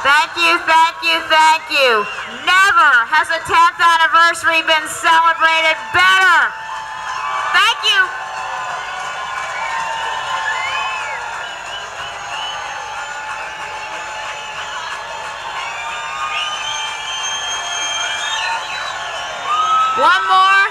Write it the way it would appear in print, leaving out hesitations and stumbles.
Thank you, thank you, thank you. Never has a 10th anniversary been celebrated better. Thank you. One more.